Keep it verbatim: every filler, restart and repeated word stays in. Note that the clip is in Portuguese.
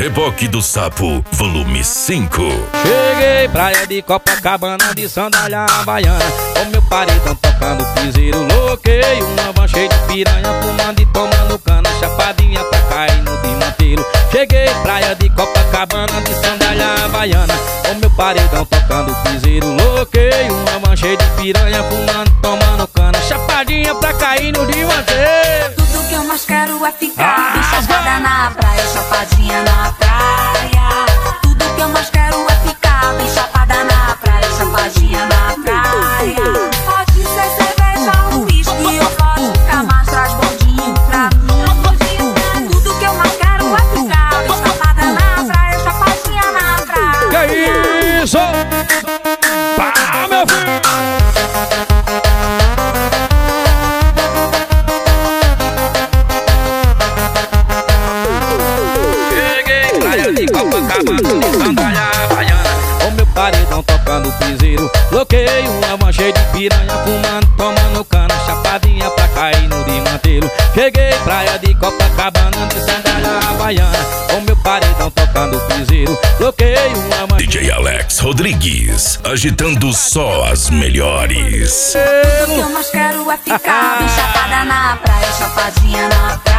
Reboque do Sapo, volume cinco. Cheguei, praia de Copacabana, de sandália havaiana, com meu paredão tocando piseiro. Loquei uma van cheia de piranha, fumando e tomando cana, chapadinha pra cair no desmantelo. Cheguei, praia de Copacabana, de sandália havaiana, com meu paredão tocando piseiro. Loquei uma van cheia de piranha, fumando e tomando cana, chapadinha pra cair no desmantelo. Tudo que eu mais quero é ficar bem chapada na praia, chapadinha na praia. Tudo que eu mais quero é ficar bem chapada na praia, chapadinha na praia. Pode ser cerveja ou uísque, eu posso ficar mais traz bondinho pra mim. Tudo que eu mais quero é ficar bem chapada na praia, chapadinha na praia. Que isso? Pá, meu filho! De Copacabana, de sandália havaiana, com meu paredão tocando piseiro. Bloqueei uma van cheia de piranha, fumando, tomando cana, chapadinha pra cair no desmantelo. Cheguei, praia de Copacabana, de sandália havaiana, com meu paredão tocando piseiro. Bloqueei uma van... D J Alex Rodrigues, agitando só as melhores. Tudo que eu mais quero é ficar bem chapada na praia, chapadinha na praia.